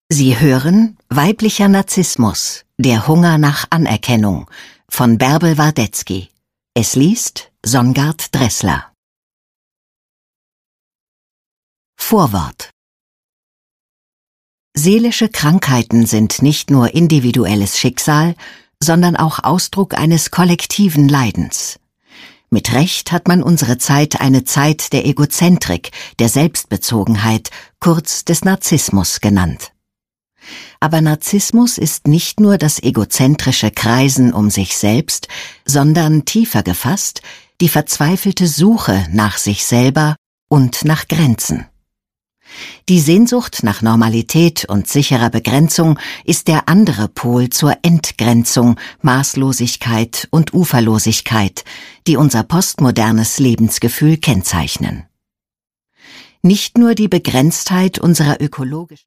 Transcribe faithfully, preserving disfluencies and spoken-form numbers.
Sie hören Weiblicher Narzissmus, der Hunger nach Anerkennung von Bärbel Wardetzky. Es liest Songard Dressler. Vorwort. Seelische Krankheiten sind nicht nur individuelles Schicksal, sondern auch Ausdruck eines kollektiven Leidens. Mit Recht hat man unsere Zeit eine Zeit der Egozentrik, der Selbstbezogenheit, kurz des Narzissmus genannt. Aber Narzissmus ist nicht nur das egozentrische Kreisen um sich selbst, sondern tiefer gefasst die verzweifelte Suche nach sich selber und nach Grenzen. Die Sehnsucht nach Normalität und sicherer Begrenzung ist der andere Pol zur Entgrenzung, Maßlosigkeit und Uferlosigkeit, die unser postmodernes Lebensgefühl kennzeichnen. Nicht nur die Begrenztheit unserer ökologischen